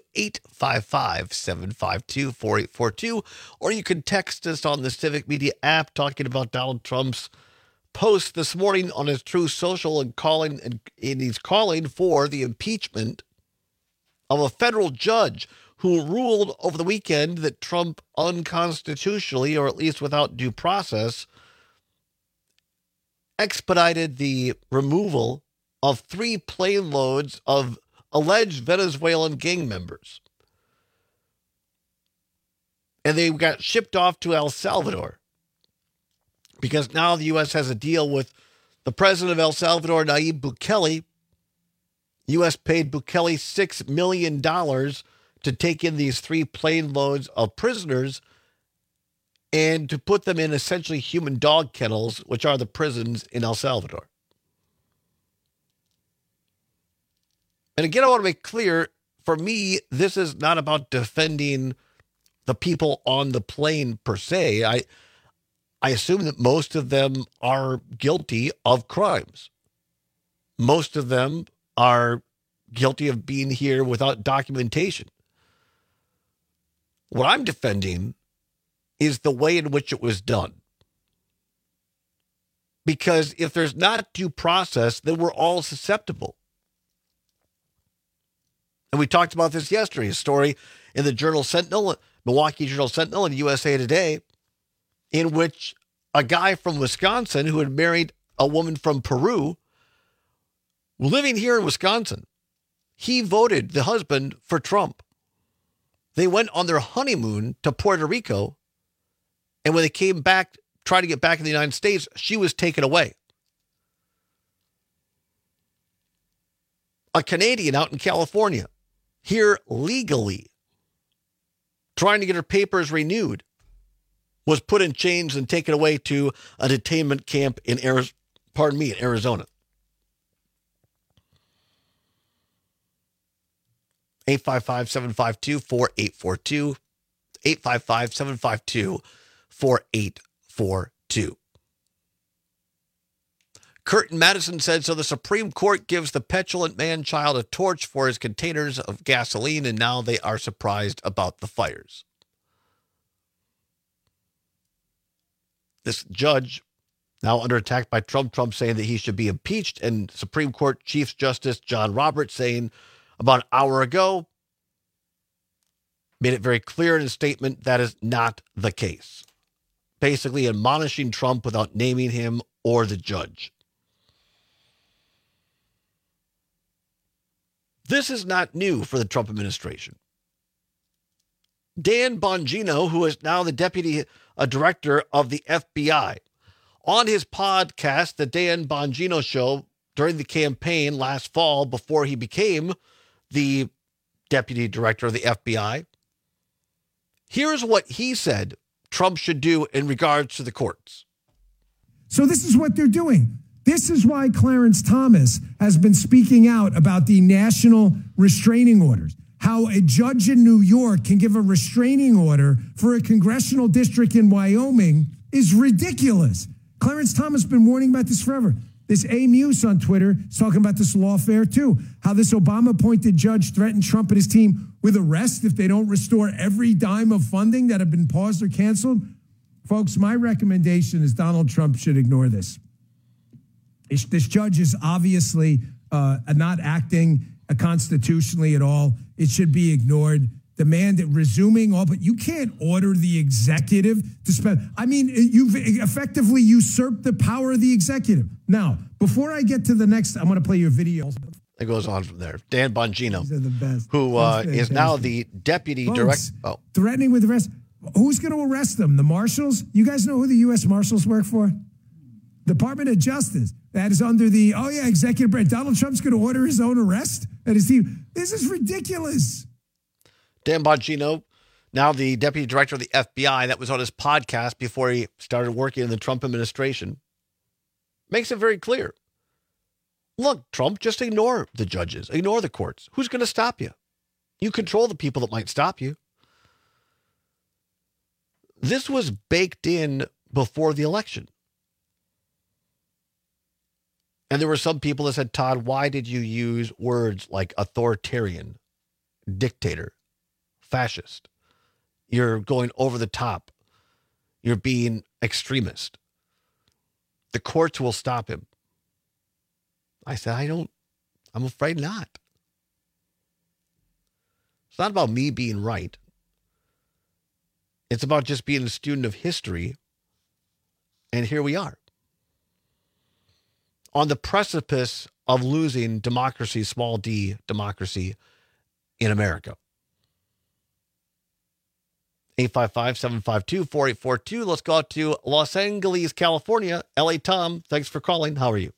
855-752-4842. Or you can text us on the Civic Media app talking about Donald Trump's post this morning on his Truth Social and he's calling for the impeachment of a federal judge who ruled over the weekend that Trump unconstitutionally, or at least without due process, expedited the removal of 3 plane loads of alleged Venezuelan gang members. And they got shipped off to El Salvador because now the U.S. has a deal with the president of El Salvador, Nayib Bukele. U.S. paid Bukele $6 million to take in these 3 plane loads of prisoners and to put them in essentially human dog kennels, which are the prisons in El Salvador. And again, I want to make clear, for me, this is not about defending the people on the plane per se. I assume that most of them are guilty of crimes. Most of them are guilty of being here without documentation. What I'm defending is the way in which it was done. Because if there's not due process, then we're all susceptible. And we talked about this yesterday, a story in the Journal Sentinel, Milwaukee Journal Sentinel and USA Today, in which a guy from Wisconsin who had married a woman from Peru, living here in Wisconsin, he voted, the husband, for Trump. They went on their honeymoon to Puerto Rico, and when they came back, trying to get back in the United States, she was taken away. A Canadian out in California, here legally, trying to get her papers renewed, was put in chains and taken away to a detainment camp in Arizona. 855-752-4842, 855-752-4842. Curtin Madison said, so the Supreme Court gives the petulant man-child a torch for his containers of gasoline, and now they are surprised about the fires. This judge, now under attack by Trump saying that he should be impeached, and Supreme Court Chief Justice John Roberts saying about an hour ago, made it very clear in his statement that is not the case. Basically admonishing Trump without naming him or the judge. This is not new for the Trump administration. Dan Bongino, who is now the deputy director of the FBI, on his podcast, The Dan Bongino Show, during the campaign last fall before he became the deputy director of the FBI, here's what he said Trump should do in regards to the courts. So this is what they're doing. This is why Clarence Thomas has been speaking out about the national restraining orders. How a judge in New York can give a restraining order for a congressional district in Wyoming is ridiculous. Clarence Thomas has been warning about this forever. This A. Muse on Twitter is talking about this lawfare too. How this Obama-appointed judge threatened Trump and his team with arrest if they don't restore every dime of funding that have been paused or canceled. Folks, my recommendation is Donald Trump should ignore this. This judge is obviously not acting constitutionally at all. It should be ignored. Demand it resuming all, but you can't order the executive to spend. I mean, you've effectively usurped the power of the executive. Now, before I get to the next, I'm going to play your video. It goes on from there. Dan Bongino, These are the best. who is now the deputy director. Oh. Threatening with arrest. Who's going to arrest them? The marshals? You guys know who the U.S. Marshals work for? Department of Justice. That is under the, executive branch. Donald Trump's going to order his own arrest and his team. This is ridiculous. Dan Bongino, now the deputy director of the FBI, that was on his podcast before he started working in the Trump administration. makes it very clear. Look, Trump, just ignore the judges, ignore the courts. Who's going to stop you? You control the people that might stop you. This was baked in before the election. And there were some people that said, Todd, why did you use words like authoritarian, dictator, fascist? You're going over the top. You're being extremist. The courts will stop him. I said, I'm afraid not. It's not about me being right. It's about just being a student of history. And here we are. On the precipice of losing democracy, small d democracy in America. 855-752-4842. Let's go out to Los Angeles, California. L.A. Tom, thanks for calling. How are you?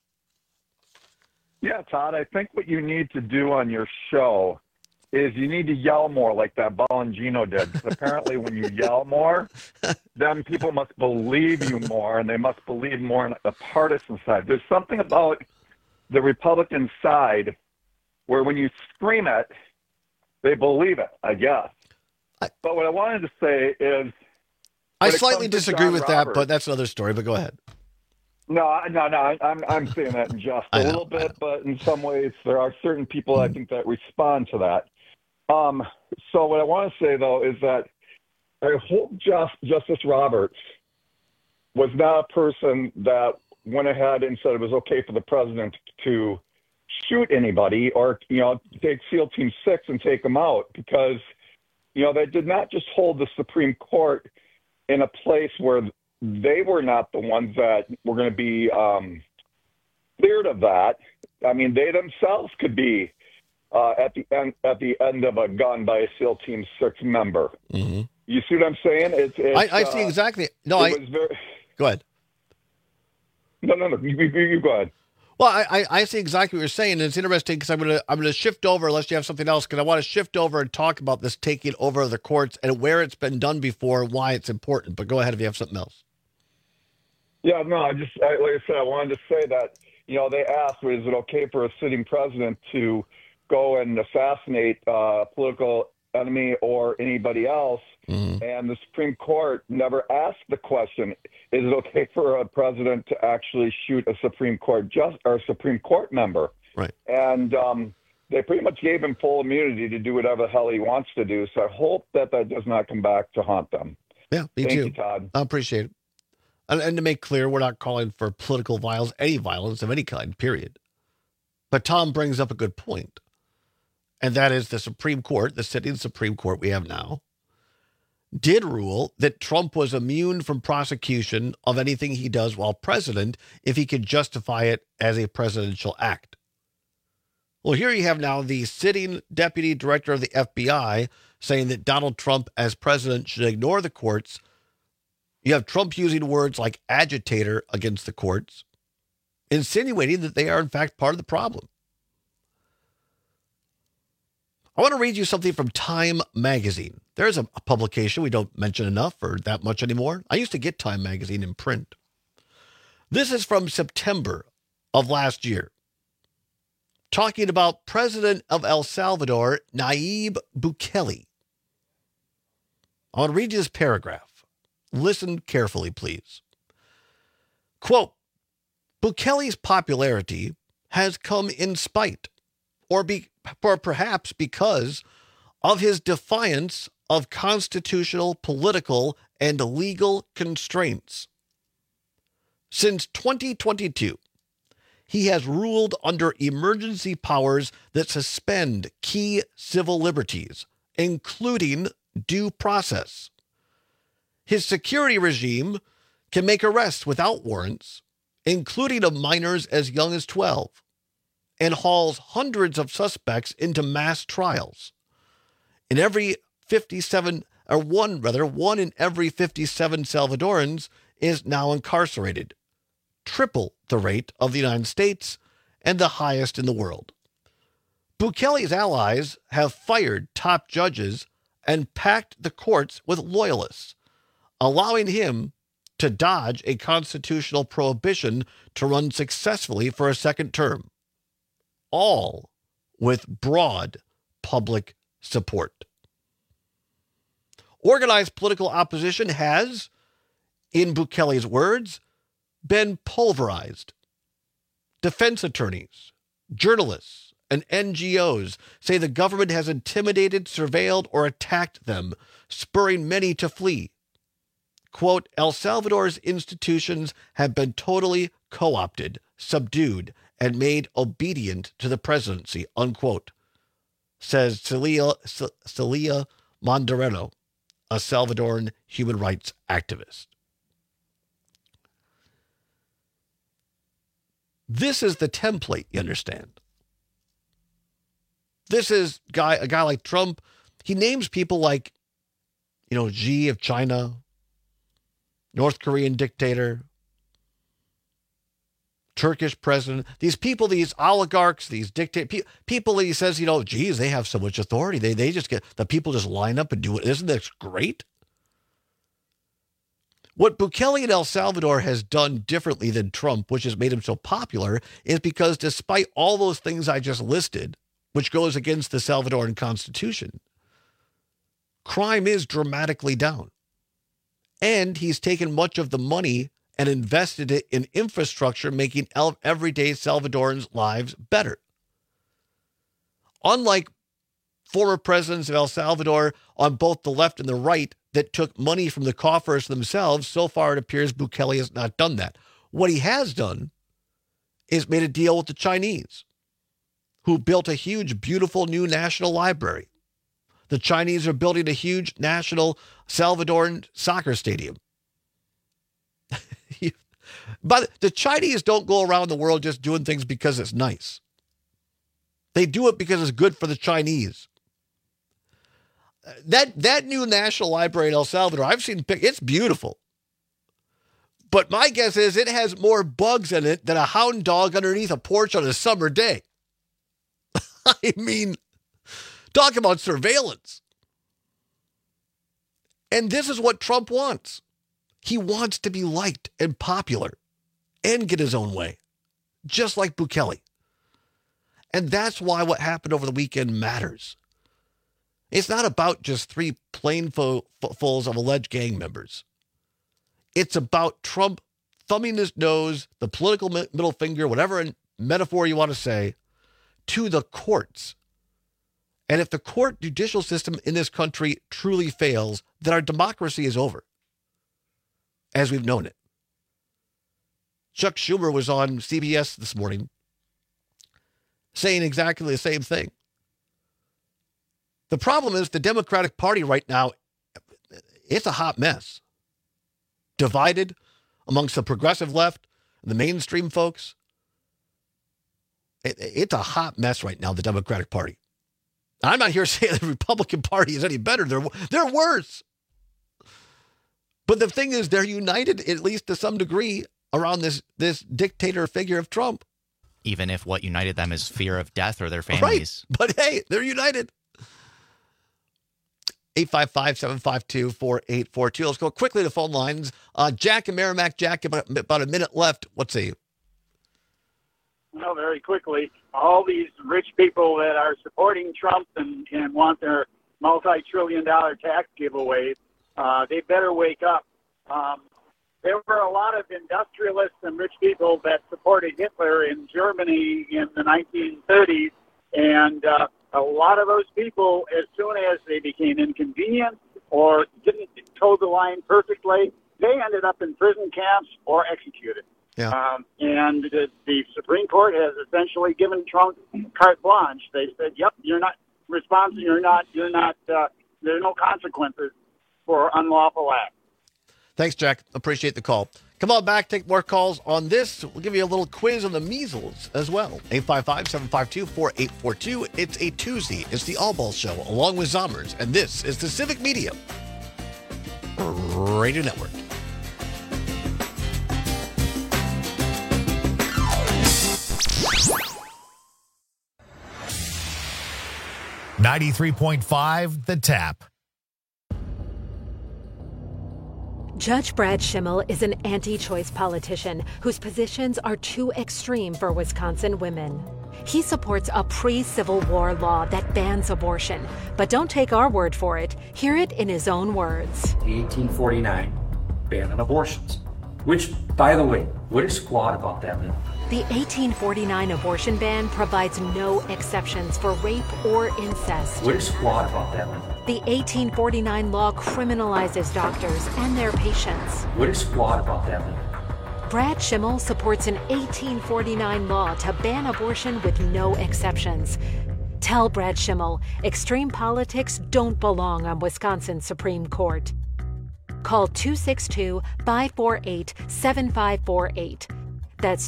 Yeah, Todd, I think what you need to do on your show is you need to yell more like that Bongino did. Because apparently when you yell more, then people must believe you more, and they must believe more in the partisan side. There's something about the Republican side where when you scream it, they believe it, I guess. But what I wanted to say is... I slightly disagree with that, but that's another story, but go ahead. No, I'm saying that in jest a little bit, but in some ways there are certain people I think that respond to that. So what I want to say, though, is that I hope Justice Roberts was not a person that went ahead and said it was okay for the president to shoot anybody or, take SEAL Team 6 and take them out, because, they did not just hold the Supreme Court in a place where they were not the ones that were going to be cleared of that. I mean, they themselves could be at the end of a gun by a SEAL Team 6 member. Mm-hmm. You see what I'm saying? I see exactly. No, go ahead. No. You go ahead. Well, I see exactly what you're saying, and it's interesting because I'm gonna shift over, unless you have something else, because I want to shift over and talk about this taking over the courts and where it's been done before, why it's important. But go ahead if you have something else. Yeah, no, like I said, I wanted to say that, they asked, is it okay for a sitting president to go and assassinate a political enemy or anybody else? Mm-hmm. And the Supreme Court never asked the question, is it okay for a president to actually shoot a Supreme Court Supreme Court member? Right. And they pretty much gave him full immunity to do whatever the hell he wants to do. So I hope that does not come back to haunt them. Yeah, me Thank too. You, Todd. I appreciate it. And to make clear, we're not calling for political violence, any violence of any kind, period. But Tom brings up a good point. And that is the Supreme Court, the sitting Supreme Court we have now, did rule that Trump was immune from prosecution of anything he does while president if he could justify it as a presidential act. Well, here you have now the sitting deputy director of the FBI saying that Donald Trump as president should ignore the courts. You have Trump using words like agitator against the courts, insinuating that they are in fact part of the problem. I want to read you something from Time Magazine. There's a publication we don't mention enough or that much anymore. I used to get Time Magazine in print. This is from September of last year, talking about President of El Salvador, Nayib Bukele. I want to read you this paragraph. Listen carefully, please. Quote, Bukele's popularity has come in spite, or perhaps because of his defiance of constitutional, political, and legal constraints. Since 2022, he has ruled under emergency powers that suspend key civil liberties, including due process. His security regime can make arrests without warrants, including of minors as young as 12, and hauls hundreds of suspects into mass trials. One in every 57 Salvadorans is now incarcerated, triple the rate of the United States and the highest in the world. Bukele's allies have fired top judges and packed the courts with loyalists, allowing him to dodge a constitutional prohibition to run successfully for a second term, all with broad public support. Organized political opposition has, in Bukele's words, been pulverized. Defense attorneys, journalists, and NGOs say the government has intimidated, surveilled, or attacked them, spurring many to flee. Quote, El Salvador's institutions have been totally co-opted, subdued, and made obedient to the presidency, unquote, says Celia Mondareno, a Salvadoran human rights activist. This is the template, you understand. This is a guy like Trump. He names people like, Xi of China, North Korean dictator, Turkish president. These people, these oligarchs, these people that he says, geez, they have so much authority. They just the people just line up and do it. Isn't this great? What Bukele in El Salvador has done differently than Trump, which has made him so popular, is because despite all those things I just listed, which goes against the Salvadoran Constitution, crime is dramatically down. And he's taken much of the money and invested it in infrastructure, making everyday Salvadorans' lives better. Unlike former presidents of El Salvador on both the left and the right that took money from the coffers themselves, so far it appears Bukele has not done that. What he has done is made a deal with the Chinese, who built a huge, beautiful new national library. The Chinese are building a huge national Salvadoran soccer stadium. But the Chinese don't go around the world just doing things because it's nice. They do it because it's good for the Chinese. That new national library in El Salvador, I've seen it's beautiful. But my guess is it has more bugs in it than a hound dog underneath a porch on a summer day. I mean, talk about surveillance. And this is what Trump wants. He wants to be liked and popular and get his own way, just like Bukele. And that's why what happened over the weekend matters. It's not about just 3 planefuls of alleged gang members. It's about Trump thumbing his nose, the political middle finger, whatever metaphor you want to say, to the courts. And if the court judicial system in this country truly fails, then our democracy is over, as we've known it. Chuck Schumer was on CBS this morning saying exactly the same thing. The problem is the Democratic Party right now, it's a hot mess. Divided amongst the progressive left and the mainstream folks. It's a hot mess right now, the Democratic Party. I'm not here saying the Republican Party is any better. They're worse. But the thing is, they're united, at least to some degree, around this dictator figure of Trump. Even if what united them is fear of death or their families. Right. But hey, they're united. 855-752-4842. Let's go quickly to phone lines. Jack and Merrimack. Jack, about a minute left. Let's see. Well, very quickly, all these rich people that are supporting Trump and want their multi-trillion-dollar tax giveaways, they better wake up. There were a lot of industrialists and rich people that supported Hitler in Germany in the 1930s, and a lot of those people, as soon as they became inconvenienced or didn't toe the line perfectly, they ended up in prison camps or executed. Yeah. And the Supreme Court has essentially given Trump carte blanche. They said, "Yep, you're not responsible. You're not. There's no consequences for unlawful acts." Thanks, Jack. Appreciate the call. Come on back. Take more calls on this. We'll give you a little quiz on the measles as well. 855-752-4842. It's a Tuesday. It's the All Ball Show along with Zommers, and this is the Civic Media Radio Network. 93.5 The Tap. Judge Brad Schimmel is an anti-choice politician whose positions are too extreme for Wisconsin women. He supports a pre-Civil War law that bans abortion. But don't take our word for it. Hear it in his own words. The 1849 ban on abortions. Which, by the way, what is flawed about that law? The 1849 abortion ban provides no exceptions for rape or incest. What is flawed about that law? The 1849 law criminalizes doctors and their patients. What is flawed about that law? Brad Schimmel supports an 1849 law to ban abortion with no exceptions. Tell Brad Schimmel extreme politics don't belong on Wisconsin's Supreme Court. Call 262-548-7548. That's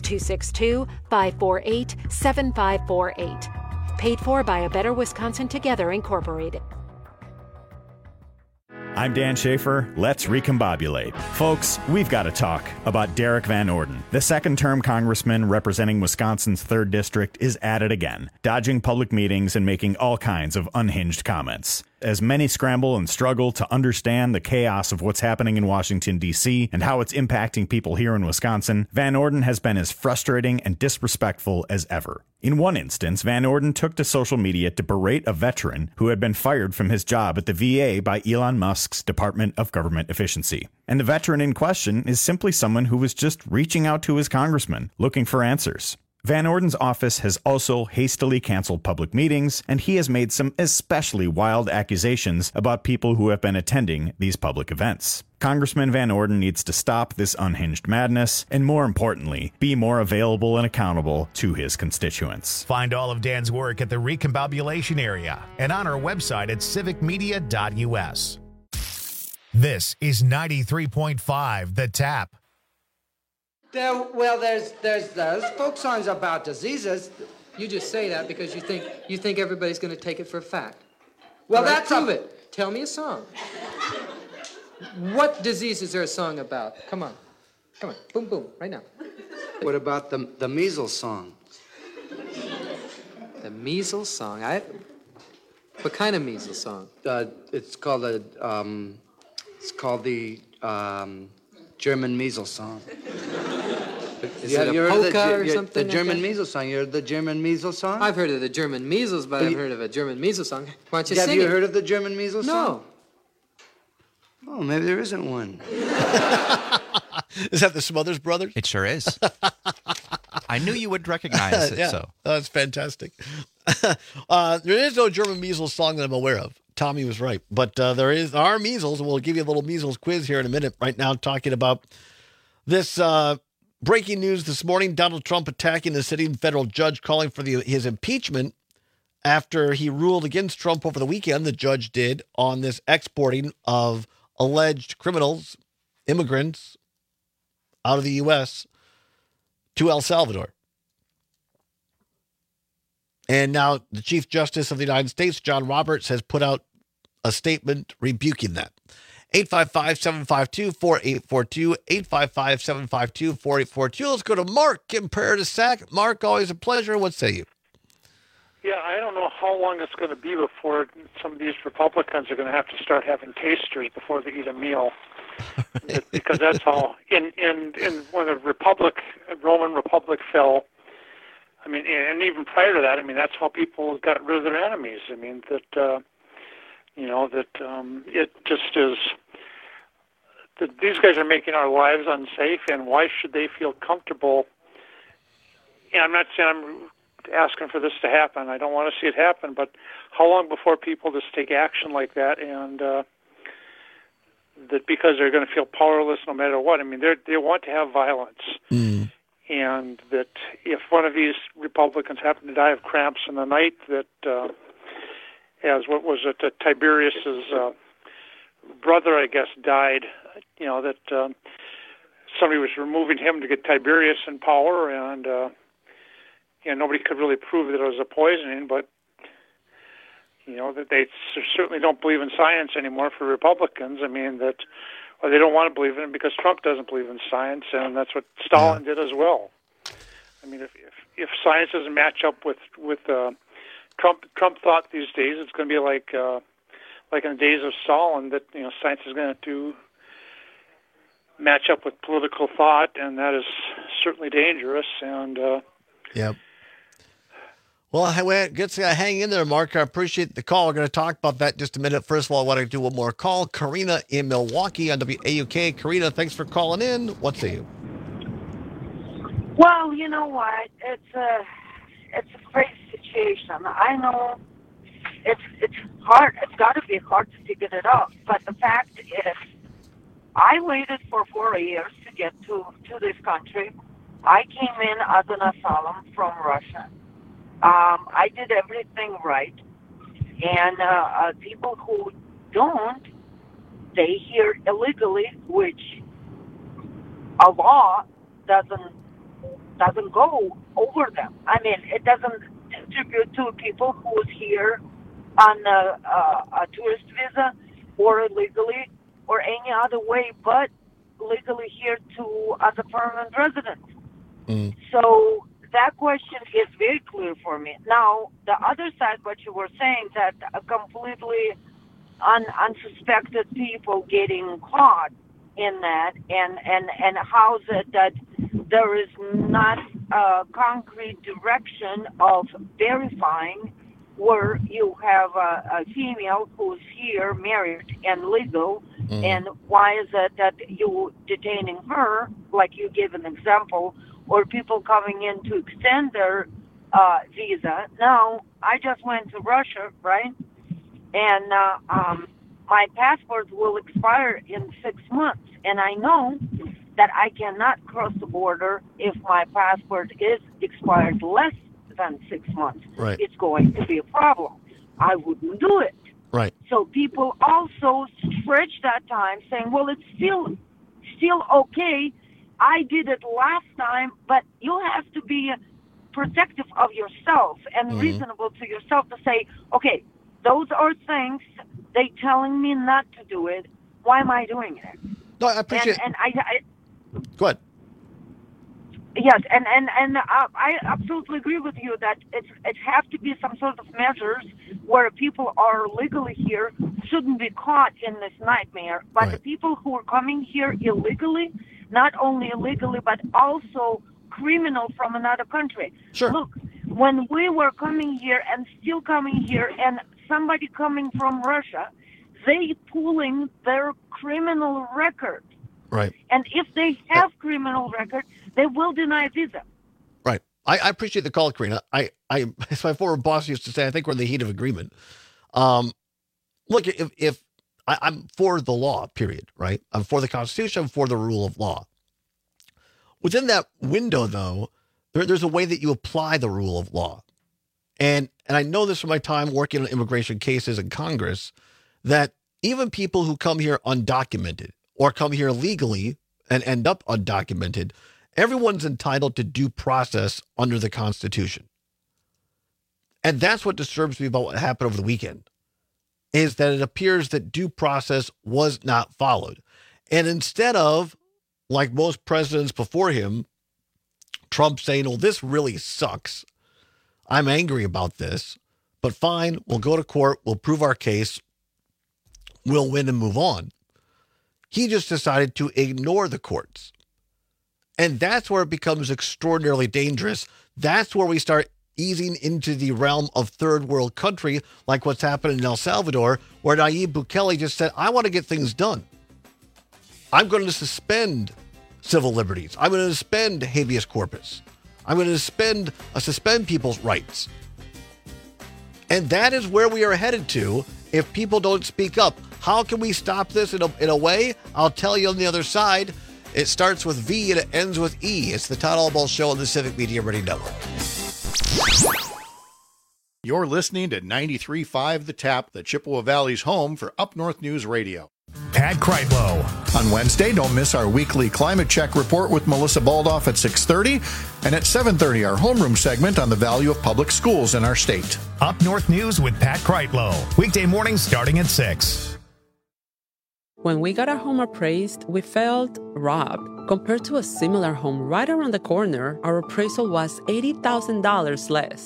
262-548-7548. Paid for by A Better Wisconsin Together, Incorporated. I'm Dan Schaefer. Let's recombobulate. Folks, we've got to talk about Derek Van Orden. The second-term congressman representing Wisconsin's 3rd District is at it again, dodging public meetings and making all kinds of unhinged comments. As many scramble and struggle to understand the chaos of what's happening in Washington, D.C., and how it's impacting people here in Wisconsin, Van Orden has been as frustrating and disrespectful as ever. In one instance, Van Orden took to social media to berate a veteran who had been fired from his job at the VA by Elon Musk's Department of Government Efficiency. And the veteran in question is simply someone who was just reaching out to his congressman, looking for answers. Van Orden's office has also hastily canceled public meetings, and he has made some especially wild accusations about people who have been attending these public events. Congressman Van Orden needs to stop this unhinged madness, and more importantly, be more available and accountable to his constituents. Find all of Dan's work at the Recombobulation Area and on our website at civicmedia.us. This is 93.5 The Tap. There's folk songs about diseases. You just say that because you think everybody's going to take it for a fact. Well, that's prove it. Tell me a song. What disease is there a song about? Come on, boom, boom, right now. What about the measles song? The measles song. What kind of measles song? It's called the German measles song. Is it a polka or something? The German measles song. You heard the German measles song? I've heard of the German measles, but I've heard of a German measles song. Why don't you sing it? Have you heard of the German measles song? No. Oh, maybe there isn't one. Is that the Smothers Brothers? It sure is. I knew you would recognize it. Yeah. So That's fantastic. There is no German measles song that I'm aware of. Tommy was right. But there are measles, and we'll give you a little measles quiz here in a minute. Right now, talking about this breaking news this morning. Donald Trump attacking the sitting federal judge, calling for his impeachment after he ruled against Trump over the weekend. The judge did on this exporting of alleged criminals, immigrants out of the U.S. to El Salvador. And now the Chief Justice of the United States, John Roberts, has put out a statement rebuking that. 855-752-4842, 855-752-4842. Let's go to Mark in Prairie du Sac. Mark, always a pleasure. What say you? Yeah, I don't know how long it's going to be before some of these Republicans are going to have to start having tasters before they eat a meal. Because that's how, when the Roman Republic fell, I mean, and even prior to that, I mean, that's how people got rid of their enemies. I mean, it just is, that these guys are making our lives unsafe, and why should they feel comfortable? And I'm not saying I'm asking for this to happen. I don't want to see it happen, but how long before people just take action like that, and that because they're going to feel powerless no matter what? I mean, they want to have violence. Mm. And that if one of these Republicans happened to die of cramps in the night, that as what was it, Tiberius's brother, I guess, died, that somebody was removing him to get Tiberius in power, and nobody could really prove that it was a poisoning, but that they certainly don't believe in science anymore for Republicans. I mean, or they don't want to believe in it because Trump doesn't believe in science, and that's what Stalin did as well. I mean, if science doesn't match up with Trump thought these days it's going to be like in the days of Stalin, that science is going to match up with political thought, and that is certainly dangerous. And yep. Well, hang in there, Mark. I appreciate the call. We're going to talk about that in just a minute. First of all, I want to do one more call. Karina in Milwaukee on WAUK. Karina, thanks for calling in. What say you? Well, you know what? It's a crazy situation. I know it's hard. It's got to be hard to figure it out. But the fact is, I waited for 4 years to get to this country. I came in as an asylum from Russia. I did everything right. And people who don't, they here illegally, which a law doesn't go over them. I mean, it doesn't distribute to people who's here on a tourist visa or illegally or any other way but legally here to as a permanent resident. So that question is very clear for me. Now, the other side, what you were saying, that completely unsuspected people getting caught in that, and how that there is not a concrete direction of verifying where you have a female who's here, married and legal, and why is it that you detaining her, like you gave an example, or people coming in to extend their visa. Now, I just went to Russia, right? And my passport will expire in 6 months. And I know that I cannot cross the border if my passport is expired less than 6 months. Right. It's going to be a problem. I wouldn't do it. Right. So people also stretch that time saying, well, it's still okay. I did it last time, but you have to be protective of yourself and reasonable to yourself to say, okay, those are things they telling me not to do it. Why am I doing it? No, I appreciate and I Go ahead. Yes, and I absolutely agree with you that it has to be some sort of measures where people are legally here shouldn't be caught in this nightmare. But the people who are coming here illegally, not only illegally, but also criminal from another country. Sure. Look, when we were coming here and still coming here, and somebody coming from Russia, they pulling their criminal record. Right. And if they have criminal record, they will deny visa. Right. I appreciate the call, Karina. As my former boss used to say, I think we're in the heat of agreement. Look, if I'm for the law, period, right? I'm for the Constitution, I'm for the rule of law. Within that window, though, there's a way that you apply the rule of law. And I know this from my time working on immigration cases in Congress, that even people who come here undocumented or come here legally and end up undocumented, everyone's entitled to due process under the Constitution. And that's what disturbs me about what happened over the weekend, is that it appears that due process was not followed. And instead of, like most presidents before him, Trump saying, oh, this really sucks. I'm angry about this, but fine, we'll go to court, we'll prove our case, we'll win and move on. He just decided to ignore the courts. And that's where it becomes extraordinarily dangerous. That's where we start easing into the realm of third world country, like what's happened in El Salvador, where Nayib Bukele just said, I want to get things done. I'm going to suspend civil liberties. I'm going to suspend habeas corpus. I'm going to suspend people's rights. And that is where we are headed to if people don't speak up. How can we stop this in a way? I'll tell you on the other side. It starts with V and it ends with E. It's the Todd Albaugh Show on the Civic Media Radio Network. You're listening to 93.5 The Tap, the Chippewa Valley's home for Up North News Radio. Pat Kreitlow. On Wednesday, don't miss our weekly climate check report with Melissa Baldoff at 6:30, and at 7:30, our homeroom segment on the value of public schools in our state. Up North News with Pat Kreitlow. Weekday mornings starting at 6. When we got our home appraised, we felt robbed. Compared to a similar home right around the corner, our appraisal was $80,000 less.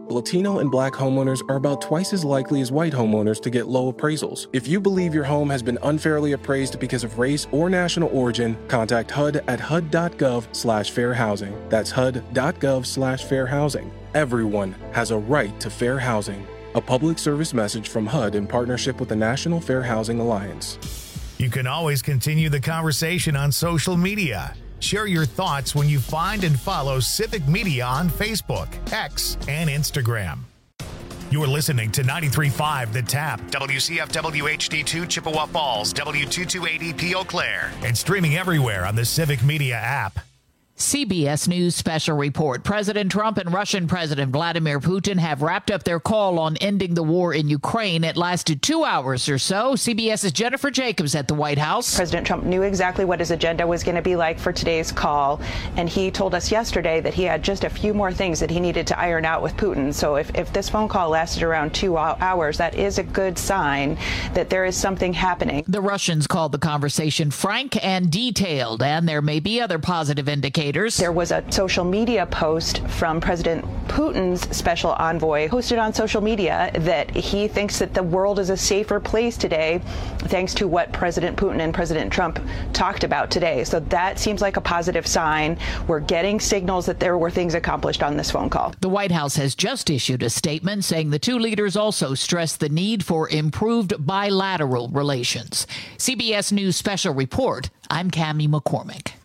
Latino and Black homeowners are about twice as likely as white homeowners to get low appraisals. If you believe your home has been unfairly appraised because of race or national origin, contact HUD at HUD.gov/fair housing. That's HUD.gov/fair housing. Everyone has a right to fair housing. A public service message from HUD in partnership with the National Fair Housing Alliance. You can always continue the conversation on social media. Share your thoughts when you find and follow Civic Media on Facebook, X, and Instagram. You're listening to 93.5 The Tap, WCFW HD2 Chippewa Falls, W228EP Eau Claire, and streaming everywhere on the Civic Media app. CBS News special report. President Trump and Russian President Vladimir Putin have wrapped up their call on ending the war in Ukraine. It lasted 2 hours or so. CBS's Jennifer Jacobs at the White House. President Trump knew exactly what his agenda was going to be like for today's call, and he told us yesterday that he had just a few more things that he needed to iron out with Putin. So if this phone call lasted around 2 hours, that is a good sign that there is something happening. The Russians called the conversation frank and detailed, and there may be other positive indicators. There was a social media post from President Putin's special envoy posted on social media that he thinks that the world is a safer place today thanks to what President Putin and President Trump talked about today. So that seems like a positive sign. We're getting signals that there were things accomplished on this phone call. The White House has just issued a statement saying the two leaders also stressed the need for improved bilateral relations. CBS News special report. I'm Cammie McCormick.